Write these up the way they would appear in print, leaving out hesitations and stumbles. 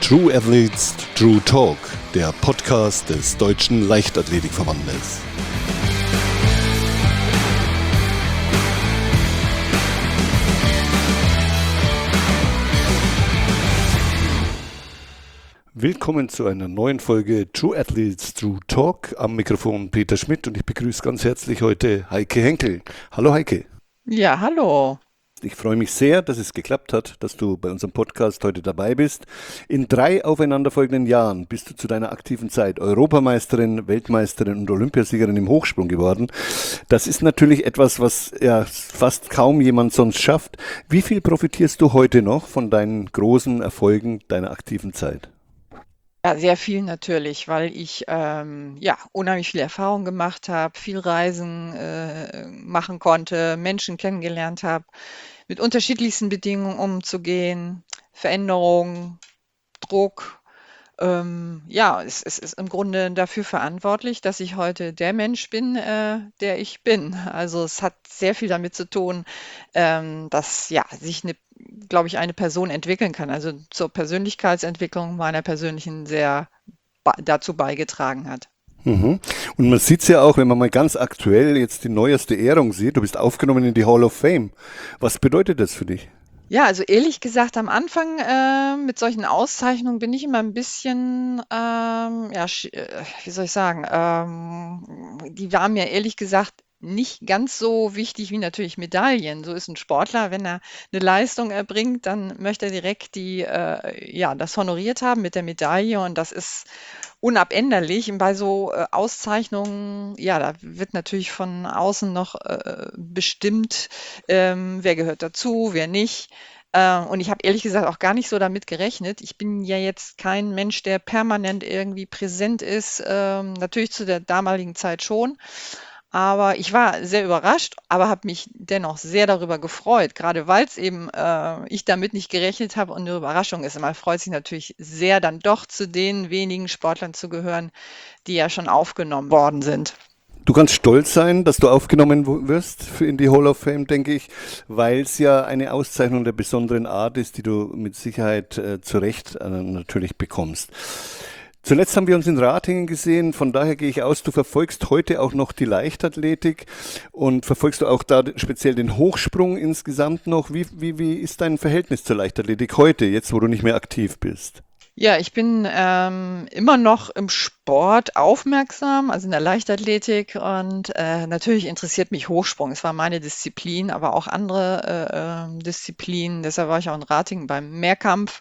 True Athletes, True Talk, der Podcast des Deutschen Leichtathletikverbandes. Willkommen zu einer neuen Folge True Athletes, True Talk. Am Mikrofon Peter Schmidt und ich begrüße ganz herzlich heute Heike Henkel. Hallo Heike. Ja, hallo. Ich freue mich sehr, dass es geklappt hat, dass du bei unserem Podcast heute dabei bist. In 3 aufeinanderfolgenden Jahren bist du zu deiner aktiven Zeit Europameisterin, Weltmeisterin und Olympiasiegerin im Hochsprung geworden. Das ist natürlich etwas, was ja fast kaum jemand sonst schafft. Wie viel profitierst du heute noch von deinen großen Erfolgen deiner aktiven Zeit? Ja, sehr viel natürlich, weil ich unheimlich viel Erfahrung gemacht habe, viel Reisen machen konnte, Menschen kennengelernt habe, mit unterschiedlichsten Bedingungen umzugehen, Veränderungen, Druck. Es ist im Grunde dafür verantwortlich, dass ich heute der Mensch bin, der ich bin. Also es hat sehr viel damit zu tun, dass sich glaube ich, eine Person entwickeln kann. Also zur Persönlichkeitsentwicklung meiner persönlichen sehr dazu beigetragen hat. Mhm. Und man sieht es ja auch, wenn man mal ganz aktuell jetzt die neueste Ehrung sieht, du bist aufgenommen in die Hall of Fame. Was bedeutet das für dich? Ja, also ehrlich gesagt, am Anfang mit solchen Auszeichnungen bin ich immer ein bisschen, wie soll ich sagen, die waren mir ehrlich gesagt nicht ganz so wichtig wie natürlich Medaillen. So ist ein Sportler, wenn er eine Leistung erbringt, dann möchte er direkt das honoriert haben mit der Medaille und das ist unabänderlich. Und bei so Auszeichnungen, ja, da wird natürlich von außen noch bestimmt, wer gehört dazu, wer nicht. Und ich habe ehrlich gesagt auch gar nicht so damit gerechnet. Ich bin ja jetzt kein Mensch, der permanent irgendwie präsent ist. Natürlich zu der damaligen Zeit schon. Aber ich war sehr überrascht, aber habe mich dennoch sehr darüber gefreut, gerade weil es eben ich damit nicht gerechnet habe und eine Überraschung ist. Und man freut sich natürlich sehr, dann doch zu den wenigen Sportlern zu gehören, die ja schon aufgenommen worden sind. Du kannst stolz sein, dass du aufgenommen wirst in die Hall of Fame, denke ich, weil es ja eine Auszeichnung der besonderen Art ist, die du mit Sicherheit zu Recht natürlich bekommst. Zuletzt haben wir uns in Ratingen gesehen, von daher gehe ich aus, du verfolgst heute auch noch die Leichtathletik und verfolgst du auch da speziell den Hochsprung insgesamt noch. Wie ist dein Verhältnis zur Leichtathletik heute, jetzt wo du nicht mehr aktiv bist? Ja, ich bin immer noch im Sport aufmerksam, also in der Leichtathletik und natürlich interessiert mich Hochsprung. Es war meine Disziplin, aber auch andere Disziplinen. Deshalb war ich auch in Ratingen beim Mehrkampf.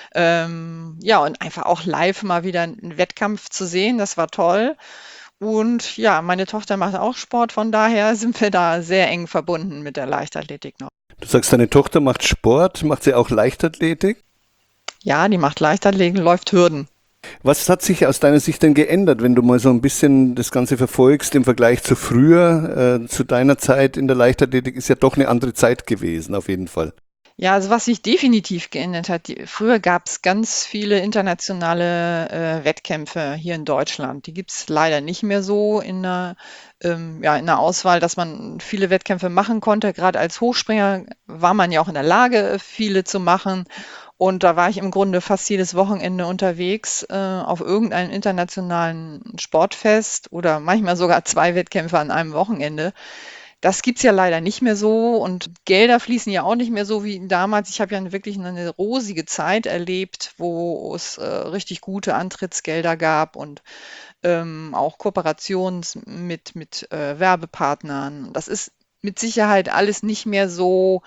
Und einfach auch live mal wieder einen Wettkampf zu sehen, das war toll. Und ja, meine Tochter macht auch Sport, von daher sind wir da sehr eng verbunden mit der Leichtathletik noch. Du sagst, deine Tochter macht Sport, macht sie auch Leichtathletik? Ja, die macht Leichtathletik, läuft Hürden. Was hat sich aus deiner Sicht denn geändert, wenn du mal so ein bisschen das Ganze verfolgst im Vergleich zu früher, zu deiner Zeit in der Leichtathletik ist ja doch eine andere Zeit gewesen, auf jeden Fall. Ja, also was sich definitiv geändert hat, früher gab es ganz viele internationale Wettkämpfe hier in Deutschland. Die gibt es leider nicht mehr so in der Auswahl, dass man viele Wettkämpfe machen konnte. Gerade als Hochspringer war man ja auch in der Lage, viele zu machen. Und da war ich im Grunde fast jedes Wochenende unterwegs auf irgendeinem internationalen Sportfest oder manchmal sogar 2 Wettkämpfe an einem Wochenende. Das gibt's ja leider nicht mehr so und Gelder fließen ja auch nicht mehr so wie damals. Ich habe ja wirklich eine rosige Zeit erlebt, wo es richtig gute Antrittsgelder gab und auch Kooperationen mit Werbepartnern. Das ist mit Sicherheit alles nicht mehr so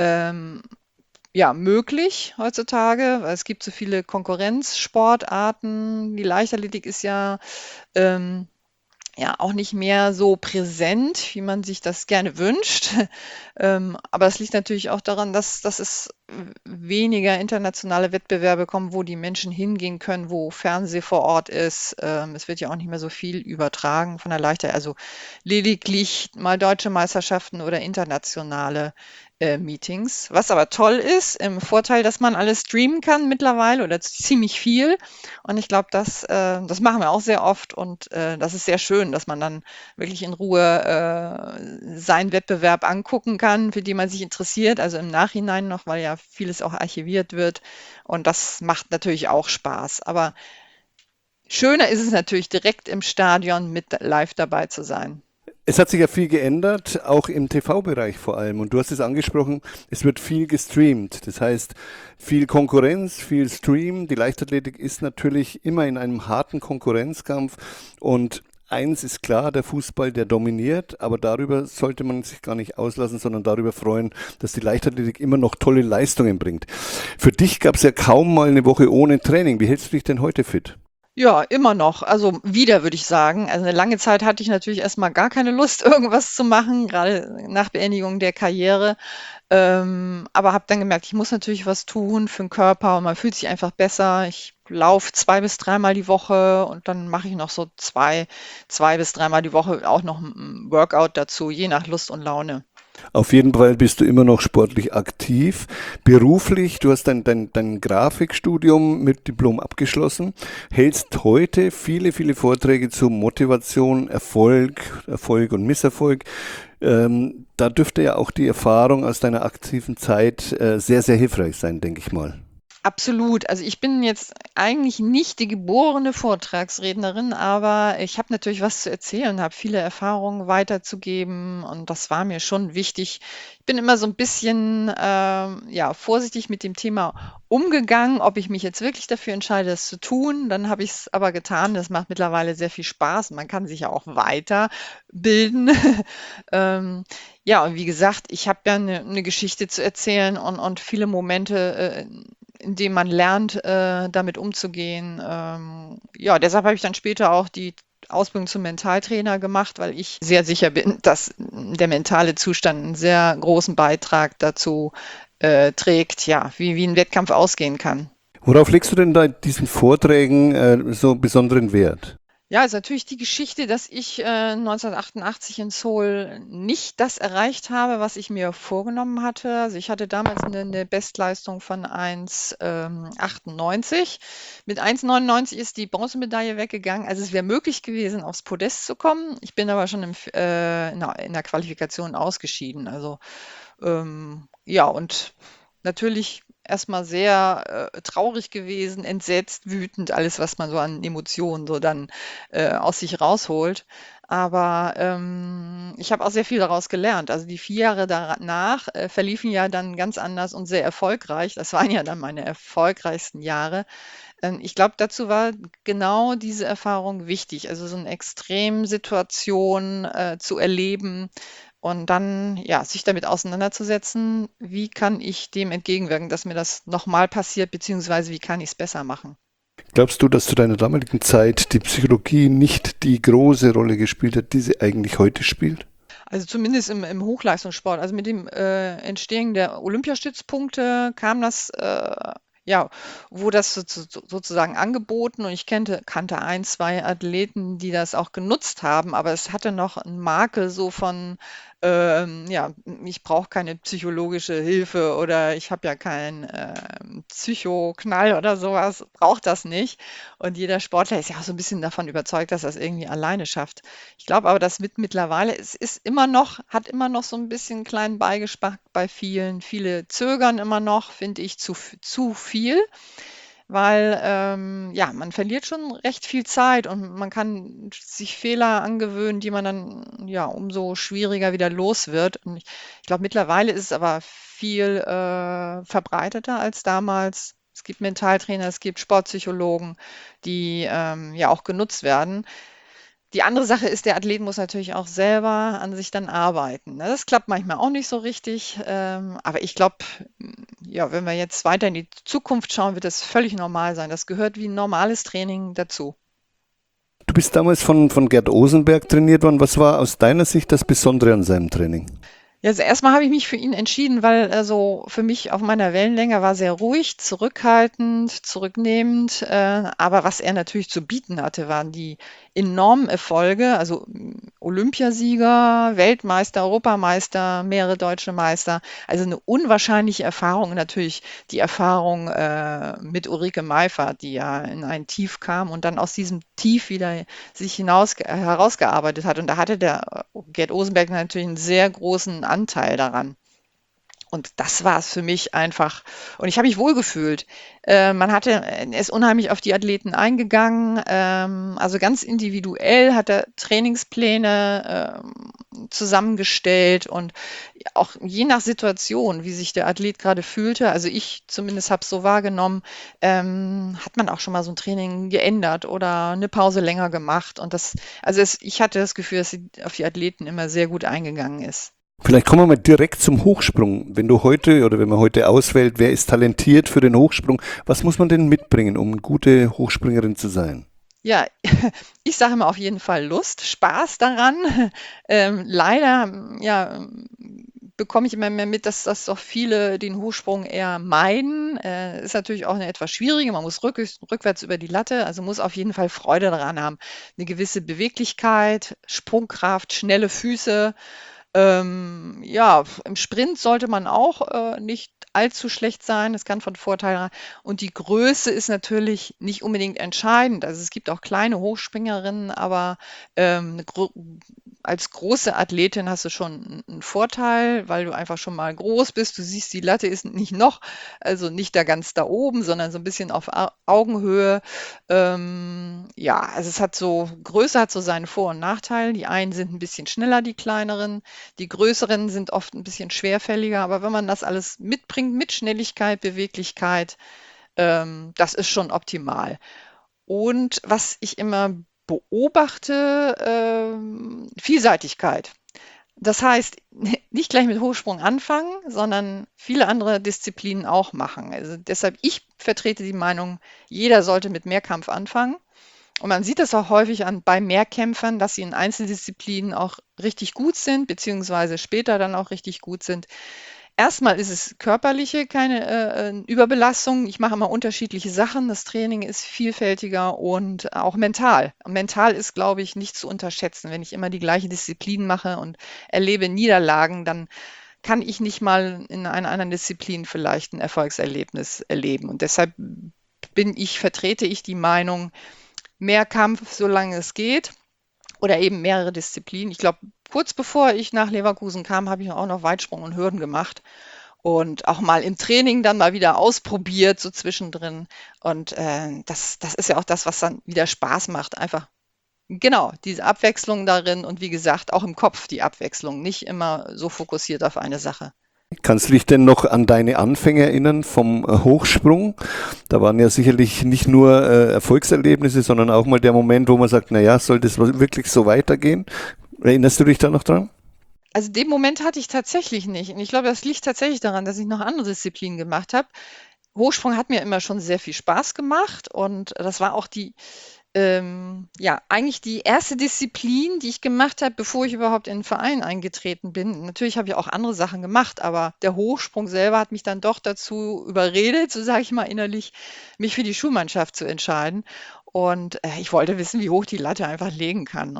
möglich heutzutage, weil es gibt so viele Konkurrenzsportarten. Die Leichtathletik ist ähm, auch nicht mehr so präsent, wie man sich das gerne wünscht. Aber es liegt natürlich auch daran, dass es weniger internationale Wettbewerbe kommen, wo die Menschen hingehen können, wo Fernseh vor Ort ist. Es wird ja auch nicht mehr so viel übertragen von der Leichtathletik. Also lediglich mal deutsche Meisterschaften oder internationale Meetings, was aber toll ist, im Vorteil, dass man alles streamen kann mittlerweile oder ziemlich viel. Und ich glaube, das machen wir auch sehr oft und das ist sehr schön, dass man dann wirklich in Ruhe seinen Wettbewerb angucken kann, für den man sich interessiert, also im Nachhinein noch, weil ja vieles auch archiviert wird. Und das macht natürlich auch Spaß. Aber schöner ist es natürlich direkt im Stadion mit live dabei zu sein. Es hat sich ja viel geändert, auch im TV-Bereich vor allem. Und du hast es angesprochen, es wird viel gestreamt. Das heißt, viel Konkurrenz, viel Stream. Die Leichtathletik ist natürlich immer in einem harten Konkurrenzkampf. Und eins ist klar, der Fußball, der dominiert. Aber darüber sollte man sich gar nicht auslassen, sondern darüber freuen, dass die Leichtathletik immer noch tolle Leistungen bringt. Für dich gab es ja kaum mal eine Woche ohne Training. Wie hältst du dich denn heute fit? Ja, immer noch. Also wieder, würde ich sagen. Also eine lange Zeit hatte ich natürlich erstmal gar keine Lust, irgendwas zu machen, gerade nach Beendigung der Karriere. Aber habe dann gemerkt, ich muss natürlich was tun für den Körper und man fühlt sich einfach besser. Ich laufe 2 bis dreimal die Woche und dann mache ich noch so 2 bis dreimal die Woche auch noch ein Workout dazu, je nach Lust und Laune. Auf jeden Fall bist du immer noch sportlich aktiv. Beruflich, du hast dein Grafikstudium mit Diplom abgeschlossen, hältst heute viele Vorträge zu Motivation, Erfolg und Misserfolg. Da dürfte ja auch die Erfahrung aus deiner aktiven Zeit sehr hilfreich sein, denke ich mal. Absolut. Also ich bin jetzt eigentlich nicht die geborene Vortragsrednerin, aber ich habe natürlich was zu erzählen, habe viele Erfahrungen weiterzugeben und das war mir schon wichtig. Ich bin immer so ein bisschen ja, vorsichtig mit dem Thema umgegangen, ob ich mich jetzt wirklich dafür entscheide, das zu tun. Dann habe ich es aber getan. Das macht mittlerweile sehr viel Spaß. Man kann sich ja auch weiterbilden. ähm, ja, und wie gesagt, ich habe ja eine Geschichte zu erzählen und viele Momente, in dem man lernt, damit umzugehen. Ja, deshalb habe ich dann später auch die Ausbildung zum Mentaltrainer gemacht, weil ich sehr sicher bin, dass der mentale Zustand einen sehr großen Beitrag dazu trägt, ja, wie ein Wettkampf ausgehen kann. Worauf legst du denn da in diesen Vorträgen so besonderen Wert? Ja, ist natürlich die Geschichte, dass ich 1988 in Seoul nicht das erreicht habe, was ich mir vorgenommen hatte. Also ich hatte damals eine Bestleistung von 1,98. Mit 1,99 ist die Bronzemedaille weggegangen. Also es wäre möglich gewesen, aufs Podest zu kommen. Ich bin aber schon in der Qualifikation ausgeschieden. Also ja, und natürlich erstmal sehr traurig gewesen, entsetzt, wütend, alles, was man so an Emotionen so dann aus sich rausholt. Aber ich habe auch sehr viel daraus gelernt. Also die 4 Jahre danach verliefen ja dann ganz anders und sehr erfolgreich. Das waren ja dann meine erfolgreichsten Jahre. Ich glaube, dazu war genau diese Erfahrung wichtig. Also so eine Extremsituation zu erleben und dann, ja, sich damit auseinanderzusetzen, wie kann ich dem entgegenwirken, dass mir das nochmal passiert, beziehungsweise wie kann ich es besser machen. Glaubst du, dass zu deiner damaligen Zeit die Psychologie nicht die große Rolle gespielt hat, die sie eigentlich heute spielt? Also zumindest im Hochleistungssport. Also mit dem Entstehen der Olympiastützpunkte kam das, ja, wurde das sozusagen angeboten und ich kannte ein, zwei Athleten, die das auch genutzt haben, aber es hatte noch einen Makel so von, ja, ich brauche keine psychologische Hilfe oder ich habe ja keinen Psychoknall oder sowas, braucht das nicht. Und jeder Sportler ist ja auch so ein bisschen davon überzeugt, dass er es irgendwie alleine schafft. Ich glaube aber, dass mittlerweile, es ist immer noch, hat immer noch so ein bisschen einen kleinen Beigeschmack bei vielen. Viele zögern immer noch, finde ich, zu viel, weil ja, man verliert schon recht viel Zeit und man kann sich Fehler angewöhnen, die man dann ja umso schwieriger wieder los wird. Und ich glaube, mittlerweile ist es aber viel verbreiteter als damals. Es gibt Mentaltrainer, es gibt Sportpsychologen, die ja auch genutzt werden. Die andere Sache ist, der Athlet muss natürlich auch selber an sich dann arbeiten. Ne? Das klappt manchmal auch nicht so richtig, aber ich glaube, ja, wenn wir jetzt weiter in die Zukunft schauen, wird das völlig normal sein. Das gehört wie ein normales Training dazu. Du bist damals von Gerd Osenberg trainiert worden. Was war aus deiner Sicht das Besondere an seinem Training? Ja, also erstmal habe ich mich für ihn entschieden, weil er so für mich auf meiner Wellenlänge war sehr ruhig, zurückhaltend, zurücknehmend. Aber was er natürlich zu bieten hatte, waren die enormen Erfolge, also Olympiasieger, Weltmeister, Europameister, mehrere deutsche Meister. Also eine unwahrscheinliche Erfahrung. Und natürlich die Erfahrung mit Ulrike Meifert, die ja in ein Tief kam und dann aus diesem Tief wieder sich herausgearbeitet hat. Und da hatte der Gerd Osenberg natürlich einen sehr großen Anteil daran. Und das war es für mich einfach. Und ich habe mich wohlgefühlt. Er ist unheimlich auf die Athleten eingegangen. Also ganz individuell hat er Trainingspläne zusammengestellt und auch je nach Situation, wie sich der Athlet gerade fühlte, also ich zumindest habe es so wahrgenommen, hat man auch schon mal so ein Training geändert oder eine Pause länger gemacht. Und ich hatte das Gefühl, dass sie auf die Athleten immer sehr gut eingegangen ist. Vielleicht kommen wir mal direkt zum Hochsprung. Wenn du heute oder wenn man heute auswählt, wer ist talentiert für den Hochsprung, was muss man denn mitbringen, um eine gute Hochspringerin zu sein? Ja, ich sage immer auf jeden Fall Lust, Spaß daran. Leider, ja, bekomme ich immer mehr mit, dass doch viele den Hochsprung eher meiden. Ist natürlich auch eine etwas schwierige. Man muss rückwärts über die Latte, also muss auf jeden Fall Freude daran haben. Eine gewisse Beweglichkeit, Sprungkraft, schnelle Füße. Ja, im Sprint sollte man auch nicht allzu schlecht sein. Das kann von Vorteil sein. Und die Größe ist natürlich nicht unbedingt entscheidend. Also es gibt auch kleine Hochspringerinnen, aber als große Athletin hast du schon einen Vorteil, weil du einfach schon mal groß bist. Du siehst, die Latte ist nicht noch, also nicht da ganz da oben, sondern so ein bisschen auf Augenhöhe. Ja, also Größe hat so seine Vor- und Nachteile. Die einen sind ein bisschen schneller, die kleineren. Die größeren sind oft ein bisschen schwerfälliger, aber wenn man das alles mitbringt, mit Schnelligkeit, Beweglichkeit, das ist schon optimal. Und was ich immer beobachte, Vielseitigkeit. Das heißt, nicht gleich mit Hochsprung anfangen, sondern viele andere Disziplinen auch machen. Also deshalb, ich vertrete die Meinung, jeder sollte mit Mehrkampf anfangen. Und man sieht das auch häufig bei Mehrkämpfern, dass sie in Einzeldisziplinen auch richtig gut sind, beziehungsweise später dann auch richtig gut sind. Erstmal ist es körperliche, keine Überbelastung. Ich mache immer unterschiedliche Sachen. Das Training ist vielfältiger und auch mental. Mental ist, glaube ich, nicht zu unterschätzen. Wenn ich immer die gleiche Disziplin mache und erlebe Niederlagen, dann kann ich nicht mal in einer anderen Disziplin vielleicht ein Erfolgserlebnis erleben. Und deshalb vertrete ich die Meinung, Mehrkampf, solange es geht, oder eben mehrere Disziplinen. Ich glaube, kurz bevor ich nach Leverkusen kam, habe ich auch noch Weitsprung und Hürden gemacht und auch mal im Training dann mal wieder ausprobiert, so zwischendrin. Und das ist ja auch das, was dann wieder Spaß macht. Einfach, genau, diese Abwechslung darin und wie gesagt, auch im Kopf die Abwechslung, nicht immer so fokussiert auf eine Sache. Kannst du dich denn noch an deine Anfänge erinnern vom Hochsprung? Da waren ja sicherlich nicht nur Erfolgserlebnisse, sondern auch mal der Moment, wo man sagt, naja, soll das wirklich so weitergehen? Erinnerst du dich da noch dran? Also den Moment hatte ich tatsächlich nicht. Und ich glaube, das liegt tatsächlich daran, dass ich noch andere Disziplinen gemacht habe. Hochsprung hat mir immer schon sehr viel Spaß gemacht und das war auch ja, eigentlich die erste Disziplin, die ich gemacht habe, bevor ich überhaupt in den Verein eingetreten bin. Natürlich habe ich auch andere Sachen gemacht, aber der Hochsprung selber hat mich dann doch dazu überredet, so sage ich mal innerlich, mich für die Schulmannschaft zu entscheiden. Und ich wollte wissen, wie hoch die Latte einfach legen kann.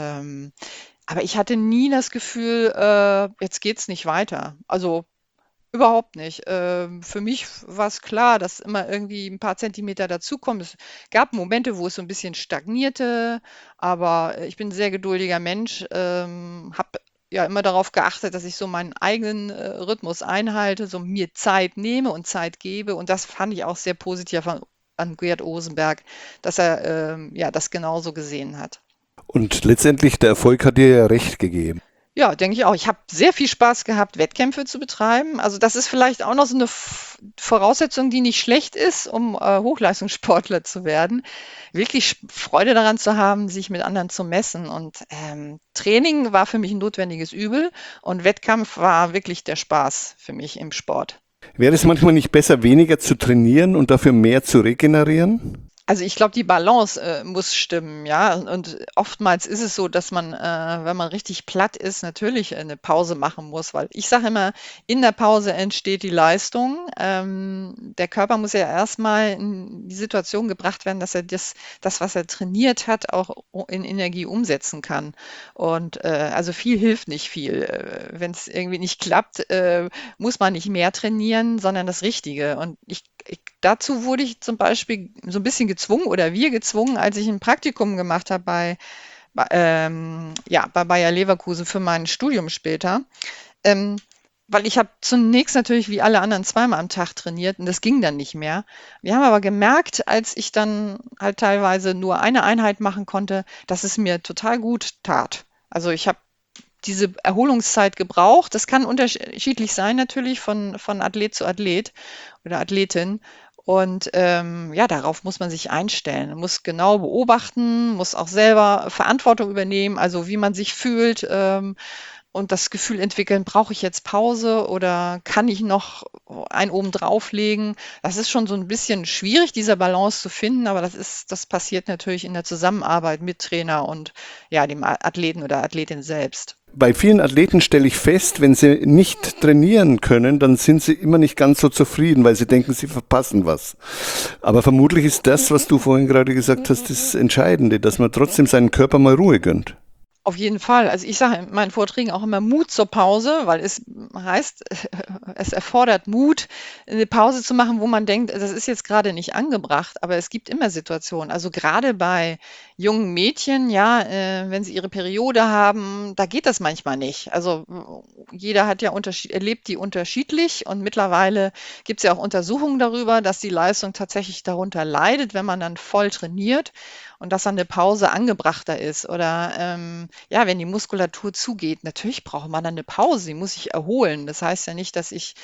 Aber ich hatte nie das Gefühl, jetzt geht's nicht weiter. Also überhaupt nicht. Für mich war es klar, dass immer irgendwie ein paar Zentimeter dazukommen. Es gab Momente, wo es so ein bisschen stagnierte, aber ich bin 'n sehr geduldiger Mensch, habe ja immer darauf geachtet, dass ich so meinen eigenen, Rhythmus einhalte, so mir Zeit nehme und Zeit gebe. Und das fand ich auch sehr positiv an Gerd Osenberg, dass er, ja, das genauso gesehen hat. Und letztendlich, der Erfolg hat dir ja recht gegeben. Ja, denke ich auch. Ich habe sehr viel Spaß gehabt, Wettkämpfe zu betreiben. Also das ist vielleicht auch noch so eine Voraussetzung, die nicht schlecht ist, um Hochleistungssportler zu werden. Wirklich Freude daran zu haben, sich mit anderen zu messen. Und Training war für mich ein notwendiges Übel und Wettkampf war wirklich der Spaß für mich im Sport. Wäre es manchmal nicht besser, weniger zu trainieren und dafür mehr zu regenerieren? Also ich glaube, die Balance muss stimmen, ja. Und oftmals ist es so, dass man, wenn man richtig platt ist, natürlich eine Pause machen muss, weil ich sage immer, in der Pause entsteht die Leistung. Der Körper muss ja erstmal in die Situation gebracht werden, dass er das, was er trainiert hat, auch in Energie umsetzen kann. Und also viel hilft nicht viel. Wenn es irgendwie nicht klappt, muss man nicht mehr trainieren, sondern das Richtige. Und dazu wurde ich zum Beispiel so ein bisschen gezwungen oder wir gezwungen, als ich ein Praktikum gemacht habe ja, bei Bayer Leverkusen für mein Studium später. Ähm, Weil ich habe zunächst natürlich wie alle anderen zweimal am Tag trainiert und das ging dann nicht mehr. Wir haben aber gemerkt, als ich dann halt teilweise nur eine Einheit machen konnte, dass es mir total gut tat. Also ich habe diese Erholungszeit gebraucht. Das kann unterschiedlich sein natürlich von Athlet zu Athlet oder Athletin. Und ja, darauf muss man sich einstellen. Man muss genau beobachten, muss auch selber Verantwortung übernehmen, also wie man sich fühlt und das Gefühl entwickeln, brauche ich jetzt Pause oder kann ich noch einen oben drauflegen? Das ist schon so ein bisschen schwierig, diese Balance zu finden, aber das passiert natürlich in der Zusammenarbeit mit Trainer und ja, dem Athleten oder Athletin selbst. Bei vielen Athleten stelle ich fest, wenn sie nicht trainieren können, dann sind sie immer nicht ganz so zufrieden, weil sie denken, sie verpassen was. Aber vermutlich ist das, was du vorhin gerade gesagt hast, das Entscheidende, dass man trotzdem seinen Körper mal Ruhe gönnt. Auf jeden Fall. Also ich sage in meinen Vorträgen auch immer Mut zur Pause, weil es heißt, es erfordert Mut, eine Pause zu machen, wo man denkt, das ist jetzt gerade nicht angebracht, aber es gibt immer Situationen. Also gerade bei jungen Mädchen, ja, wenn sie ihre Periode haben, da geht das manchmal nicht. Also jeder hat ja erlebt die unterschiedlich und mittlerweile gibt es ja auch Untersuchungen darüber, dass die Leistung tatsächlich darunter leidet, wenn man dann voll trainiert und dass dann eine Pause angebrachter ist oder ja, wenn die Muskulatur zugeht, natürlich braucht man dann eine Pause, die muss sich erholen. Das heißt ja nicht, dass ich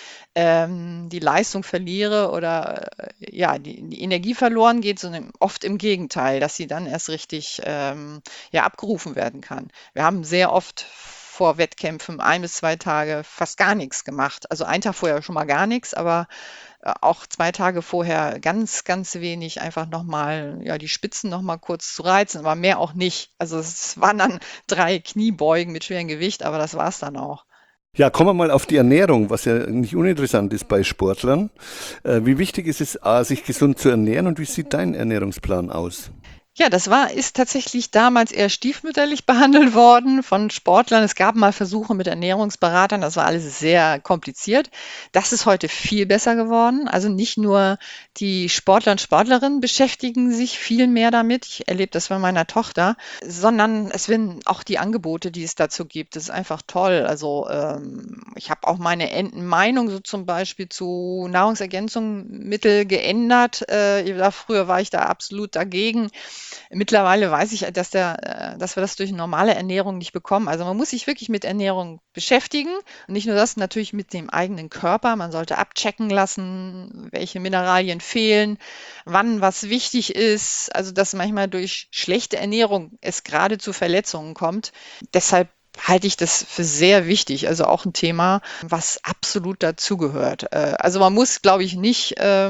die Leistung verliere oder ja, die Energie verloren geht, sondern oft im Gegenteil, dass sie dann erst richtig ja, abgerufen werden kann. Wir haben sehr oft vor Wettkämpfen 1 bis 2 Tage fast gar nichts gemacht. Also einen Tag vorher schon mal gar nichts, aber auch 2 Tage vorher ganz, ganz wenig, einfach nochmal, ja, die Spitzen nochmal kurz zu reizen, aber mehr auch nicht. Also es waren dann 3 Kniebeugen mit schwerem Gewicht, aber das war es dann auch. Ja, kommen wir mal auf die Ernährung, was ja nicht uninteressant ist bei Sportlern. Wie wichtig ist es, A, sich gesund zu ernähren und wie sieht dein Ernährungsplan aus? Ja, ist tatsächlich damals eher stiefmütterlich behandelt worden von Sportlern. Es gab mal Versuche mit Ernährungsberatern, das war alles sehr kompliziert. Das ist heute viel besser geworden. Also nicht nur die Sportler und Sportlerinnen beschäftigen sich viel mehr damit. Ich erlebe das bei meiner Tochter, sondern es werden auch die Angebote, die es dazu gibt. Das ist einfach toll. Also ich habe auch meine Meinung so zum Beispiel zu Nahrungsergänzungsmittel geändert. Früher war ich da absolut dagegen. Mittlerweile weiß ich, dass wir das durch normale Ernährung nicht bekommen. Also man muss sich wirklich mit Ernährung beschäftigen und nicht nur das, natürlich mit dem eigenen Körper. Man sollte abchecken lassen, welche Mineralien fehlen, wann was wichtig ist. Also dass manchmal durch schlechte Ernährung es gerade zu Verletzungen kommt. Deshalb halte ich das für sehr wichtig, also auch ein Thema, was absolut dazugehört. Also man muss, glaube ich, nicht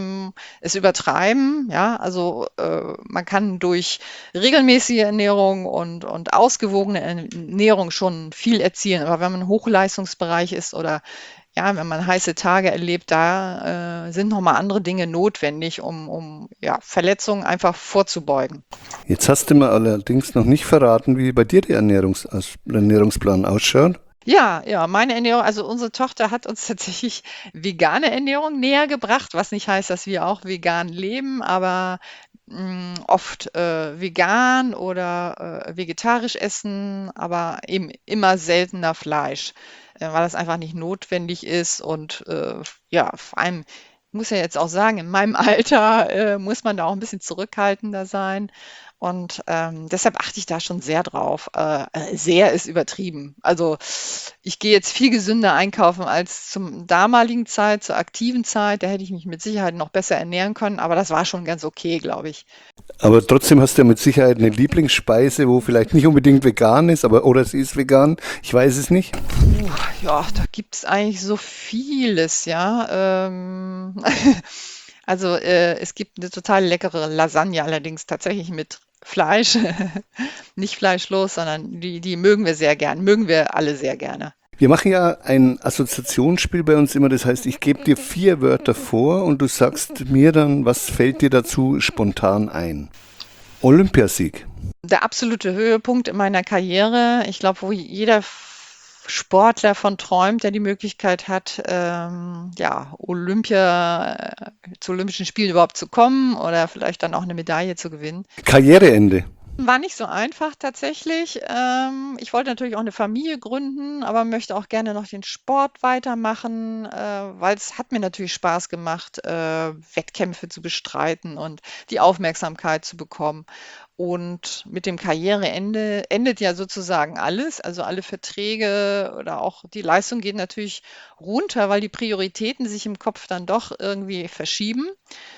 es übertreiben, ja, also man kann durch regelmäßige Ernährung und ausgewogene Ernährung schon viel erzielen, aber wenn man im Hochleistungsbereich ist oder ja, wenn man heiße Tage erlebt, da sind nochmal andere Dinge notwendig, um ja, Verletzungen einfach vorzubeugen. Jetzt hast du mir allerdings noch nicht verraten, wie bei dir der Ernährungsplan ausschaut. Ja, ja, meine Ernährung, also unsere Tochter hat uns tatsächlich vegane Ernährung näher gebracht, was nicht heißt, dass wir auch vegan leben, aber oft vegan oder vegetarisch essen, aber eben immer seltener Fleisch, weil das einfach nicht notwendig ist und ja, vor allem ich muss ja jetzt auch sagen, in meinem Alter muss man da auch ein bisschen zurückhaltender sein. Und deshalb achte ich da schon sehr drauf. Sehr ist übertrieben. Also ich gehe jetzt viel gesünder einkaufen als zum damaligen Zeit, zur aktiven Zeit. Da hätte ich mich mit Sicherheit noch besser ernähren können, aber das war schon ganz okay, glaube ich. Aber trotzdem hast du ja mit Sicherheit eine Lieblingsspeise, wo vielleicht nicht unbedingt vegan ist, aber oder sie ist vegan. Ich weiß es nicht. Ja, da gibt es eigentlich so vieles, ja. Also, es gibt eine total leckere Lasagne, allerdings tatsächlich mit Fleisch, nicht fleischlos, sondern die mögen wir sehr gern, mögen wir alle sehr gerne. Wir machen ja ein Assoziationsspiel bei uns immer, das heißt, ich gebe dir 4 Wörter vor und du sagst mir dann, was fällt dir dazu spontan ein. Olympiasieg. Der absolute Höhepunkt in meiner Karriere, ich glaube, wo jeder Sportler von träumt, der die Möglichkeit hat, ja, zu Olympischen Spielen überhaupt zu kommen oder vielleicht dann auch eine Medaille zu gewinnen. Karriereende. War nicht so einfach tatsächlich. Ich wollte natürlich auch eine Familie gründen, aber möchte auch gerne noch den Sport weitermachen, weil es hat mir natürlich Spaß gemacht, Wettkämpfe zu bestreiten und die Aufmerksamkeit zu bekommen. Und mit dem Karriereende endet ja sozusagen alles, also alle Verträge oder auch die Leistung geht natürlich runter, weil die Prioritäten sich im Kopf dann doch irgendwie verschieben.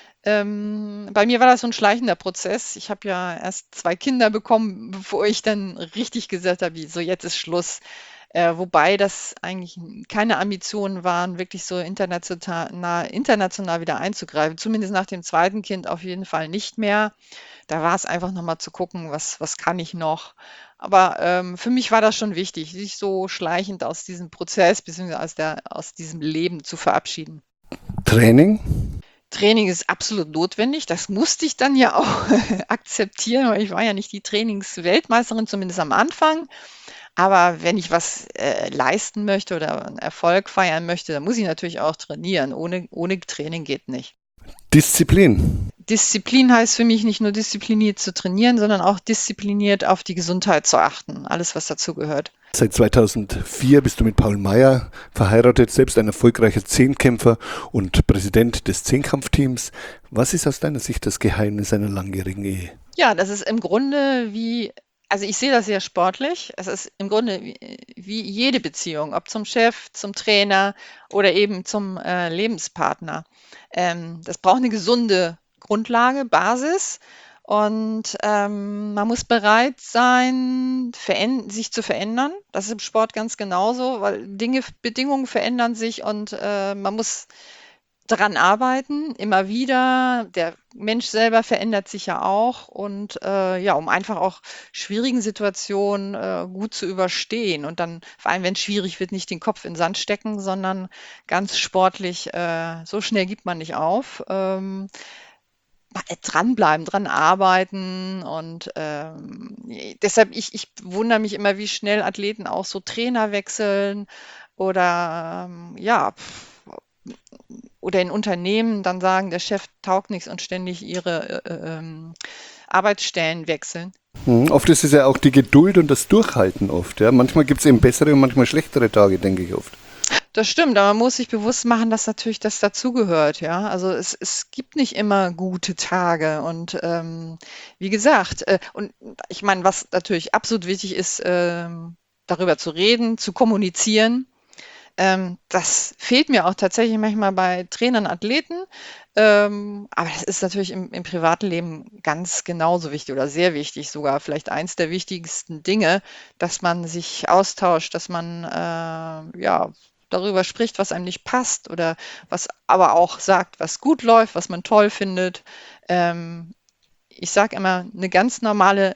Bei mir war das so ein schleichender Prozess. Ich habe ja erst 2 Kinder bekommen, bevor ich dann richtig gesagt habe: „So, jetzt ist Schluss." Wobei das eigentlich keine Ambitionen waren, wirklich so international wieder einzugreifen. Zumindest nach dem zweiten Kind auf jeden Fall nicht mehr. Da war es einfach noch mal zu gucken, was kann ich noch? Aber, für mich war das schon wichtig, sich so schleichend aus diesem Prozess beziehungsweise aus diesem Leben zu verabschieden. Training. Training ist absolut notwendig. Das musste ich dann ja auch akzeptieren, weil ich war ja nicht die Trainingsweltmeisterin, zumindest am Anfang. Aber wenn ich was leisten möchte oder einen Erfolg feiern möchte, dann muss ich natürlich auch trainieren. Ohne Training geht nicht. Disziplin. Disziplin heißt für mich nicht nur diszipliniert zu trainieren, sondern auch diszipliniert auf die Gesundheit zu achten. Alles, was dazu gehört. Seit 2004 bist du mit Paul Meyer verheiratet, selbst ein erfolgreicher Zehnkämpfer und Präsident des Zehnkampfteams. Was ist aus deiner Sicht das Geheimnis einer langjährigen Ehe? Ja, das ist im Grunde also ich sehe das sehr sportlich. Es ist im Grunde wie jede Beziehung, ob zum Chef, zum Trainer oder eben zum Lebenspartner. Das braucht eine gesunde Grundlage, Basis. Und man muss bereit sein, sich zu verändern. Das ist im Sport ganz genauso, weil Bedingungen verändern sich und man muss daran arbeiten, immer wieder. Der Mensch selber verändert sich ja auch und ja, um einfach auch schwierigen Situationen gut zu überstehen und dann, vor allem wenn es schwierig wird, nicht den Kopf in den Sand stecken, sondern ganz sportlich, so schnell gibt man nicht auf. Dranbleiben, dran arbeiten und deshalb, ich wundere mich immer, wie schnell Athleten auch so Trainer wechseln oder ja, oder in Unternehmen dann sagen, der Chef taugt nichts und ständig ihre Arbeitsstellen wechseln. Oft ist es ja auch die Geduld und das Durchhalten oft. Ja? Manchmal gibt es eben bessere und manchmal schlechtere Tage, denke ich oft. Das stimmt, aber man muss sich bewusst machen, dass natürlich das dazugehört, ja. Also es gibt nicht immer gute Tage und wie gesagt, und ich meine, was natürlich absolut wichtig ist, darüber zu reden, zu kommunizieren. Das fehlt mir auch tatsächlich manchmal bei Trainern, Athleten. Aber das ist natürlich im Privatleben ganz genauso wichtig oder sehr wichtig, sogar vielleicht eins der wichtigsten Dinge, dass man sich austauscht, dass man ja darüber spricht, was einem nicht passt oder was aber auch sagt, was gut läuft, was man toll findet. Ich sage immer, eine ganz normale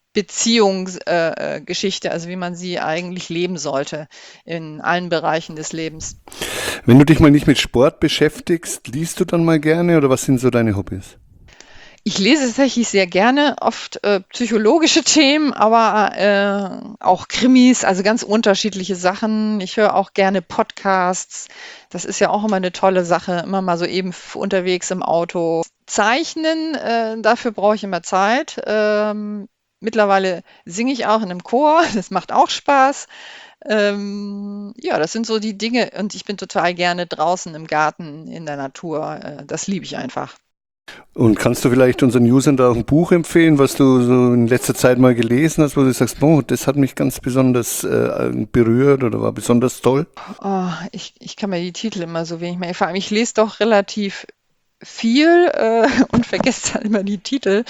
Beziehungsgeschichte, also wie man sie eigentlich leben sollte in allen Bereichen des Lebens. Wenn du dich mal nicht mit Sport beschäftigst, liest du dann mal gerne oder was sind so deine Hobbys? Ich lese tatsächlich sehr gerne, oft psychologische Themen, aber auch Krimis, also ganz unterschiedliche Sachen. Ich höre auch gerne Podcasts. Das ist ja auch immer eine tolle Sache, immer mal so eben unterwegs im Auto. Zeichnen, dafür brauche ich immer Zeit. Mittlerweile singe ich auch in einem Chor, das macht auch Spaß. Ja, das sind so die Dinge und ich bin total gerne draußen im Garten, in der Natur. Das liebe ich einfach. Und kannst du vielleicht unseren Usern da auch ein Buch empfehlen, was du so in letzter Zeit mal gelesen hast, wo du sagst, boah, das hat mich ganz besonders berührt oder war besonders toll? Oh, ich kann mir die Titel immer so wenig merken. Vor allem, ich lese doch relativ viel und vergesse dann immer die Titel.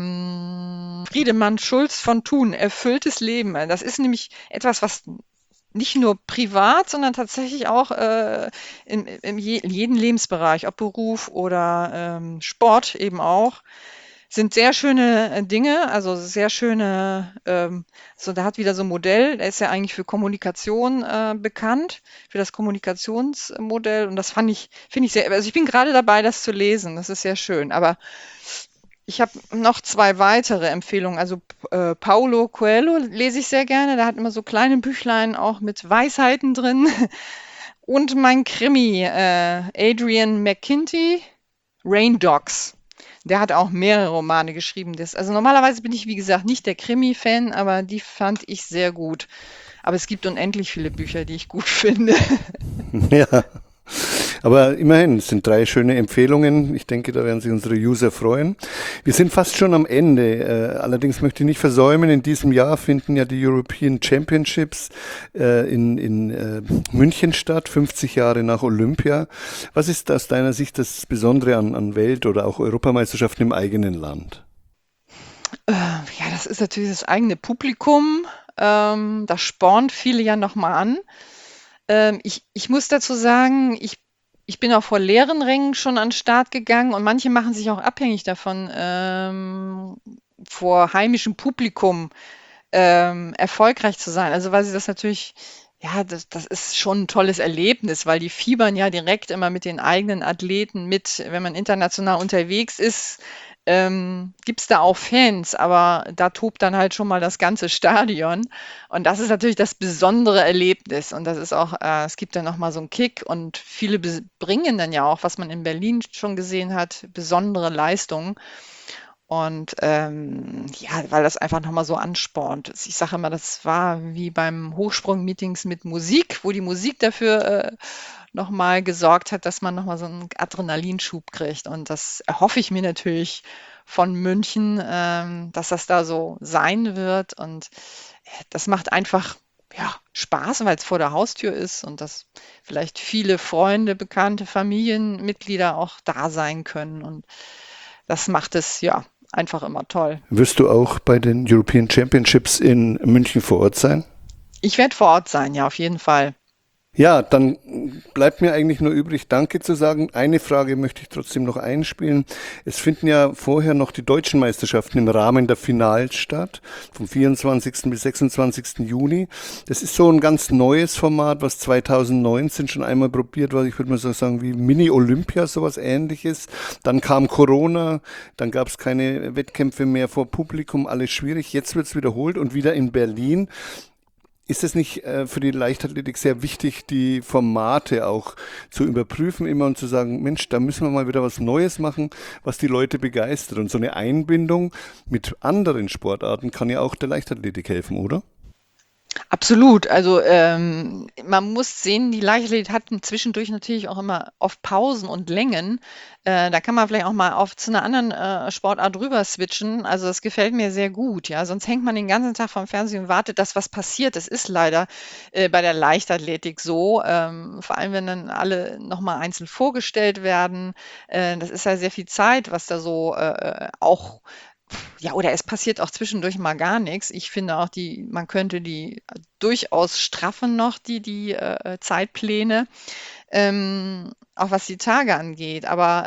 Friedemann Schulz von Thun, Erfülltes Leben. Das ist nämlich etwas, was nicht nur privat, sondern tatsächlich auch in jedem Lebensbereich, ob Beruf oder Sport eben auch. Sind sehr schöne Dinge, also sehr schöne, so da hat wieder so ein Modell, der ist ja eigentlich für Kommunikation bekannt, für das Kommunikationsmodell und das finde ich sehr, also ich bin gerade dabei, das zu lesen, das ist sehr schön, aber ich habe noch zwei weitere Empfehlungen. Also Paulo Coelho lese ich sehr gerne. Der hat immer so kleine Büchlein auch mit Weisheiten drin. Und mein Krimi, Adrian McKinty, Rain Dogs. Der hat auch mehrere Romane geschrieben. Also normalerweise bin ich, wie gesagt, nicht der Krimi-Fan, aber die fand ich sehr gut. Aber es gibt unendlich viele Bücher, die ich gut finde. Ja, aber immerhin, es sind 3 schöne Empfehlungen. Ich denke, da werden sich unsere User freuen. Wir sind fast schon am Ende. Allerdings möchte ich nicht versäumen, in diesem Jahr finden ja die European Championships in München statt, 50 Jahre nach Olympia. Was ist aus deiner Sicht das Besondere an Welt- oder auch Europameisterschaften im eigenen Land? Ja, das ist natürlich das eigene Publikum. Das spornt viele ja nochmal an. Ich muss dazu sagen, ich bin auch vor leeren Rängen schon an 'n Start gegangen und manche machen sich auch abhängig davon, vor heimischem Publikum, erfolgreich zu sein. Also, weil sie das natürlich ja, das ist schon ein tolles Erlebnis, weil die fiebern ja direkt immer mit den eigenen Athleten mit. Wenn man international unterwegs ist, gibt's da auch Fans, aber da tobt dann halt schon mal das ganze Stadion. Und das ist natürlich das besondere Erlebnis. Und das ist auch, es gibt dann nochmal so einen Kick und viele bringen dann ja auch, was man in Berlin schon gesehen hat, besondere Leistungen. Und ja, weil das einfach nochmal so anspornt. Ich sage immer, das war wie beim Hochsprung-Meetings mit Musik, wo die Musik dafür nochmal gesorgt hat, dass man nochmal so einen Adrenalinschub kriegt. Und das erhoffe ich mir natürlich von München, dass das da so sein wird. Und das macht einfach ja, Spaß, weil es vor der Haustür ist und dass vielleicht viele Freunde, Bekannte, Familienmitglieder auch da sein können. Und das macht es ja einfach immer toll. Wirst du auch bei den European Championships in München vor Ort sein? Ich werde vor Ort sein, ja, auf jeden Fall. Ja, dann bleibt mir eigentlich nur übrig, Danke zu sagen. Eine Frage möchte ich trotzdem noch einspielen. Es finden ja vorher noch die deutschen Meisterschaften im Rahmen der Finals statt, vom 24. bis 26. Juni. Das ist so ein ganz neues Format, was 2019 schon einmal probiert war. Ich würde mal so sagen, wie Mini-Olympia, sowas Ähnliches. Dann kam Corona, dann gab es keine Wettkämpfe mehr vor Publikum, alles schwierig. Jetzt wird es wiederholt und wieder in Berlin. Ist es nicht für die Leichtathletik sehr wichtig, die Formate auch zu überprüfen immer und zu sagen, Mensch, da müssen wir mal wieder was Neues machen, was die Leute begeistert. Und so eine Einbindung mit anderen Sportarten kann ja auch der Leichtathletik helfen, oder? Absolut. Also man muss sehen, die Leichtathletik hat zwischendurch natürlich auch immer oft Pausen und Längen. Da kann man vielleicht auch mal zu einer anderen Sportart rüber switchen. Also das gefällt mir sehr gut. Ja, sonst hängt man den ganzen Tag vorm Fernsehen und wartet, dass was passiert. Das ist leider bei der Leichtathletik so. Vor allem, wenn dann alle nochmal einzeln vorgestellt werden. Das ist ja sehr viel Zeit, was da so auch ja, oder es passiert auch zwischendurch mal gar nichts. Ich finde auch, man könnte die durchaus straffen noch, die Zeitpläne, auch was die Tage angeht. Aber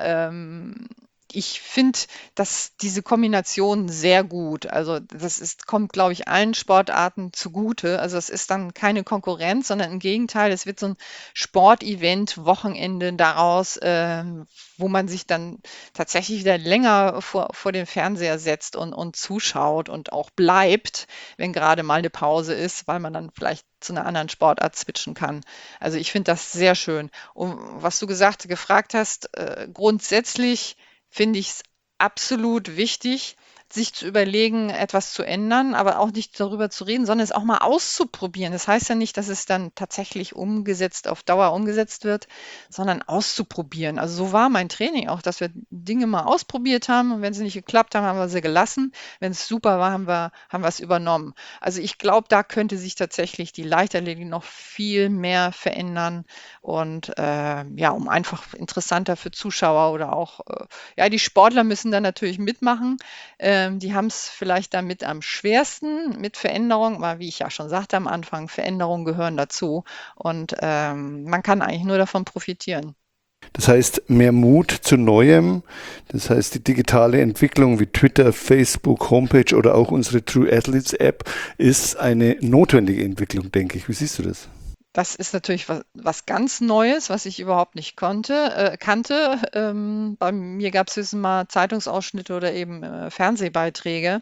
ich finde, dass diese Kombination sehr gut. Also kommt, glaube ich, allen Sportarten zugute. Also es ist dann keine Konkurrenz, sondern im Gegenteil, es wird so ein Sportevent, Wochenende daraus, wo man sich dann tatsächlich wieder länger vor den Fernseher setzt und zuschaut und auch bleibt, wenn gerade mal eine Pause ist, weil man dann vielleicht zu einer anderen Sportart switchen kann. Also ich finde das sehr schön. Und was du gefragt hast, grundsätzlich finde ich es absolut wichtig, sich zu überlegen, etwas zu ändern, aber auch nicht darüber zu reden, sondern es auch mal auszuprobieren. Das heißt ja nicht, dass es dann tatsächlich auf Dauer umgesetzt wird, sondern auszuprobieren. Also so war mein Training auch, dass wir Dinge mal ausprobiert haben und wenn sie nicht geklappt haben, haben wir sie gelassen. Wenn es super war, haben wir es übernommen. Also ich glaube, da könnte sich tatsächlich die Leichtathletik noch viel mehr verändern und ja, um einfach interessanter für Zuschauer oder auch, ja, die Sportler müssen dann natürlich mitmachen, Die haben es vielleicht damit am schwersten mit Veränderung, aber wie ich ja schon sagte am Anfang, Veränderungen gehören dazu und man kann eigentlich nur davon profitieren. Das heißt, mehr Mut zu Neuem. Das heißt, die digitale Entwicklung wie Twitter, Facebook, Homepage oder auch unsere True Athletes App ist eine notwendige Entwicklung, denke ich. Wie siehst du das? Das ist natürlich was ganz Neues, was ich überhaupt nicht kannte. Bei mir gab es höchstens mal Zeitungsausschnitte oder eben Fernsehbeiträge.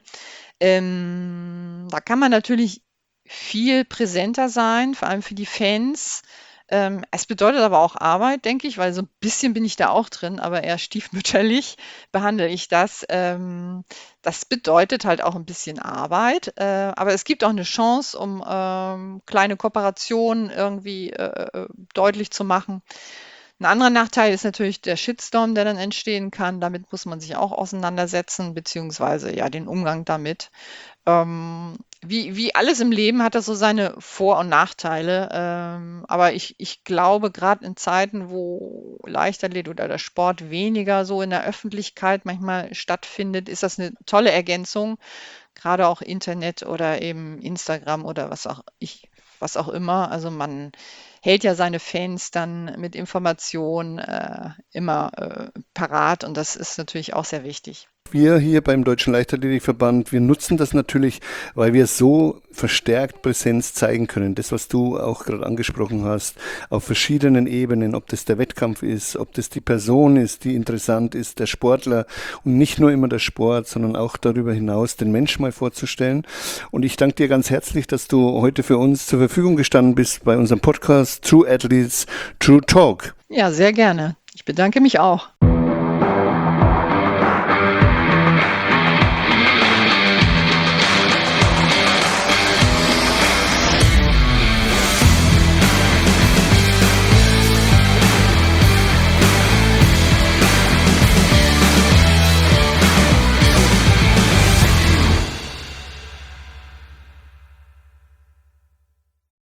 Da kann man natürlich viel präsenter sein, vor allem für die Fans. Es bedeutet aber auch Arbeit, denke ich, weil so ein bisschen bin ich da auch drin, aber eher stiefmütterlich behandle ich das. Das bedeutet halt auch ein bisschen Arbeit, aber es gibt auch eine Chance, um kleine Kooperationen irgendwie deutlich zu machen. Ein anderer Nachteil ist natürlich der Shitstorm, der dann entstehen kann. Damit muss man sich auch auseinandersetzen, beziehungsweise ja den Umgang damit. Wie alles im Leben hat das so seine Vor- und Nachteile. Aber ich glaube, gerade in Zeiten, wo Leichtathlet oder der Sport weniger so in der Öffentlichkeit manchmal stattfindet, ist das eine tolle Ergänzung. Gerade auch Internet oder eben Instagram oder was auch immer. Also man hält ja seine Fans dann mit Informationen immer parat und das ist natürlich auch sehr wichtig. Wir hier beim Deutschen Leichtathletikverband, wir nutzen das natürlich, weil wir so verstärkt Präsenz zeigen können. Das, was du auch gerade angesprochen hast, auf verschiedenen Ebenen, ob das der Wettkampf ist, ob das die Person ist, die interessant ist, der Sportler und nicht nur immer der Sport, sondern auch darüber hinaus den Menschen mal vorzustellen. Und ich danke dir ganz herzlich, dass du heute für uns zur Verfügung gestanden bist bei unserem Podcast True Athletes, True Talk. Ja, sehr gerne. Ich bedanke mich auch.